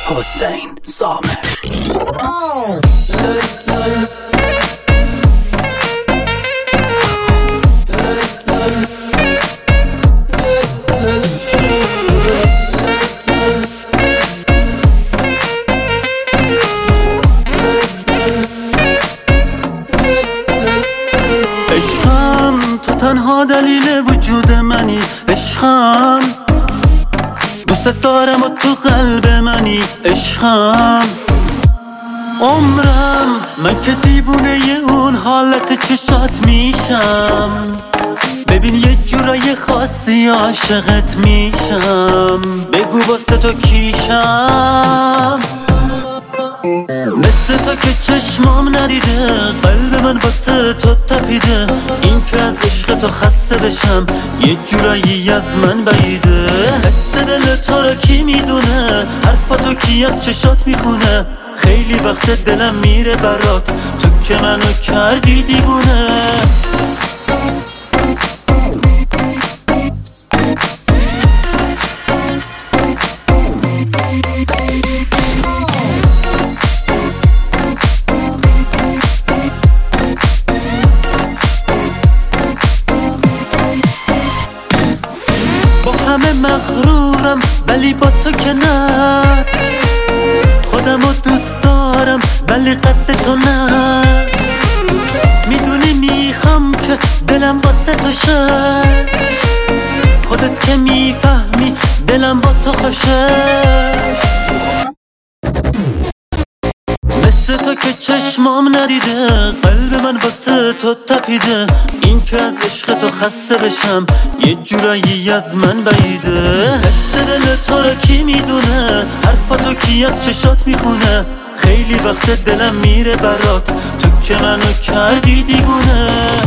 حسین سامر. عشقم تو تنها دلیل وجود منی، عشقم دوست دارم و تو قلب منی، عشقم عمرم من که دیوونه اون حالت چشات میشم، ببین یه جورای خاصی عاشقت میشم، بگو واسه تو کیشم، مثل تو که چشمام ندیده، قلب من واسه تو تپیده، این که از عشق تو خسته بشم یه جورایی از من بعیده، حس دل تو رو کی میدونه، حرفا تو کی از چشات میخونه، خیلی وقت دلم میره برات، تو که منو کردی دیوونه. همه مغرورم ولی با تو که نه، خودمو دوست دارم ولی قد تو نه، میدونی میخوام که دلم واسه تو شه، خودت که میفهمی دلم با تو خوشه، مثل تو که چشمام ندیده، قلب من واسه تو تپیده، این که از عشق تو خسته بشم یه جورایی از من بعیده، حس دل تو رو کی میدونه، حرفا تو کی از چشات میخونه، خیلی وقت دلم میره برات، تو که منو کردی دیوونه.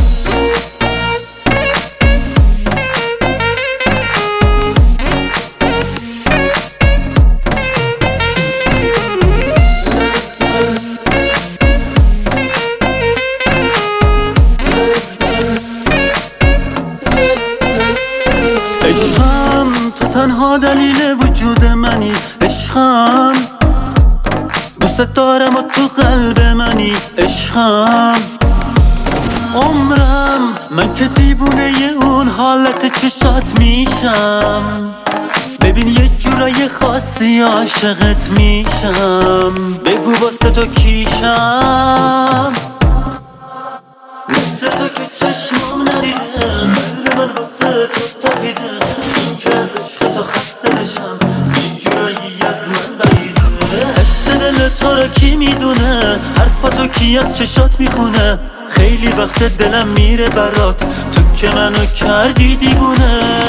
عشقم تو تنها دلیل وجود منی، عشقم دوست دارم و تو قلب منی، عشقم عمرم من که دیوونه اون حالت چشات میشم، ببین یه جورای خاصی عاشقت میشم، بگو واسه تو کیشم، مثل تو که چشمام ندیده، قلب من واسه تو تپیده، این که از عشق تو خسته بشم یه جورایی از من بعیده، حس دل تو رو کی میدونه، حرفا تو کی از چشات میخونه، خیلی وقت دلم میره برات، تو که منو کردی دیوونه.